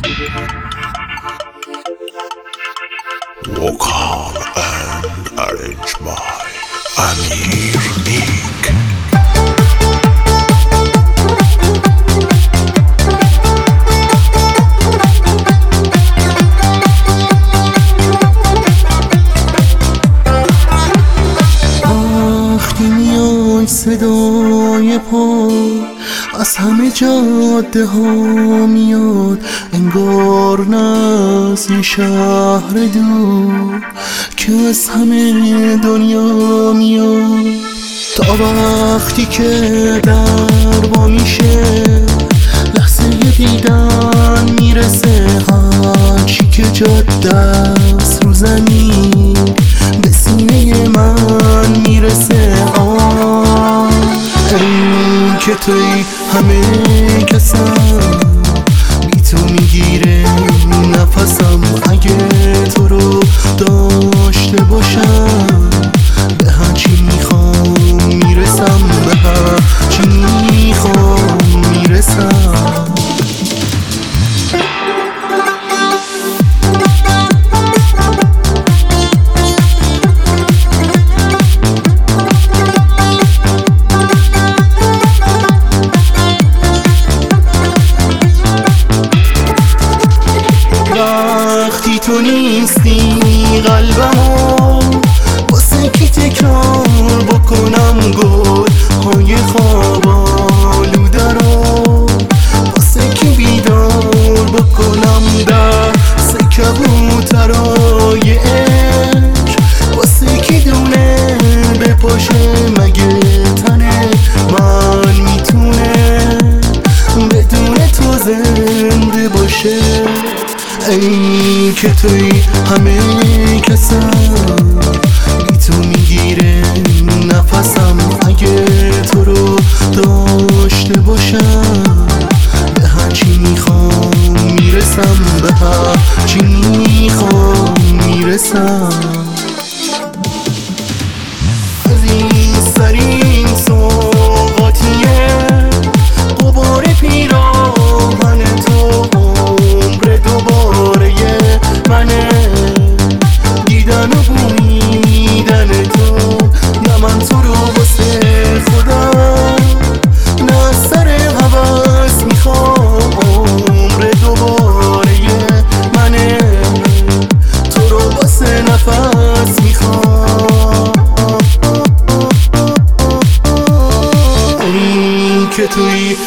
Vokal and arranged by Amir Nick. وقتی میای صدای پا از همه جاده ها میاد، انگار نه از یه شهر دور که از همه دنیا میاد. تا وقتی که در وا میشه لحظه دیدن میرسه، هرچی که جاده است رو زمین به سینه من میرسه. این که توی همه کسم بی تو میگیره نفسم، اگه تو رو داشته باشم به هرچی میخوام میرسم، به هرچی میخوام میرسم. وقتی تو نیستی قلبمو واسه کی تکرار بکنم، گل های خواب آلوده رو واسه کی بیدار بکنم، دست کبوترای عشق واسه کی دونه بپاشه، مگه تن من میتونه بدون تو زنده باشه. ای که توی همه کسم بی تو میگیره نفسم، اگه تو رو داشته باشم به هرچی میخوام میرسم، به هرچی میخوام میرسم. عزیزترین سوغاتیه غبار پیراهن تو، عمر دوباره منه دیدن و بویدن تو، نه من تو رو واسه خودم نه سر هوس میخوام، عمر دوباره منه تو رو واسه نفس میخوام. این که توی